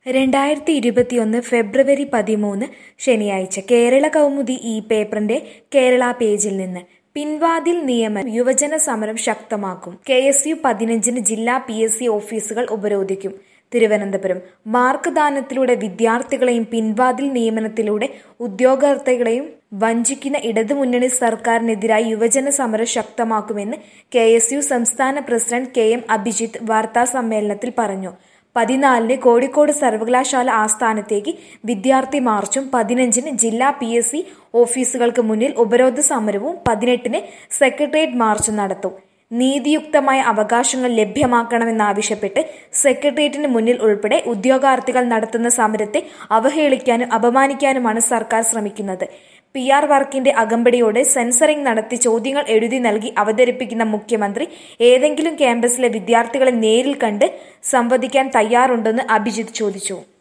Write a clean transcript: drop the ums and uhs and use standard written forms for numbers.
2021 ഫെബ്രുവരി 13 ശനിയാഴ്ച കേരള കൗമുദി ഈ പേപ്പറിന്റെ കേരള പേജിൽ നിന്ന് പിൻവാതിൽ നിയമനം യുവജന സമരം ശക്തമാക്കും. KSU 15 ജില്ലാ PSC ഓഫീസുകൾ ഉപരോധിക്കും. തിരുവനന്തപുരം മാർക്ക് ദാനത്തിലൂടെ വിദ്യാർത്ഥികളെയും പിൻവാതിൽ നിയമനത്തിലൂടെ ഉദ്യോഗാർത്ഥികളെയും വഞ്ചിക്കുന്ന ഇടതുമുന്നണി സർക്കാരിനെതിരായി യുവജന സമരം ശക്തമാക്കുമെന്ന് KSU സംസ്ഥാന പ്രസിഡന്റ് KM അഭിജിത്ത് വാർത്താസമ്മേളനത്തിൽ പറഞ്ഞു. 14 കോഴിക്കോട് സർവകലാശാല ആസ്ഥാനത്തേക്ക് വിദ്യാർത്ഥി മാർച്ചും 15 ജില്ലാ PSC ഓഫീസുകൾക്ക് മുന്നിൽ ഉപരോധ സമരവും 18 സെക്രട്ടേറിയറ്റ് മാർച്ചും നടത്തും. നീതിയുക്തമായ അവകാശങ്ങൾ ലഭ്യമാക്കണമെന്നാവശ്യപ്പെട്ട് സെക്രട്ടേറിയറ്റിന് മുന്നിൽ ഉൾപ്പെടെ ഉദ്യോഗാർത്ഥികൾ നടത്തുന്ന സമരത്തെ അവഹേളിക്കാനും അപമാനിക്കാനുമാണ് സർക്കാർ ശ്രമിക്കുന്നത്. PR വർക്കിന്റെ അകമ്പടിയോടെ സെൻസറിംഗ് നടത്തി ചോദ്യങ്ങൾ എഴുതി നൽകി അവതരിപ്പിക്കുന്ന മുഖ്യമന്ത്രി ഏതെങ്കിലും ക്യാമ്പസിലെ വിദ്യാർത്ഥികളെ നേരിൽ കണ്ട് സംവദിക്കാൻ തയ്യാറുണ്ടെന്ന് അഭിജിത്ത് ചോദിച്ചു.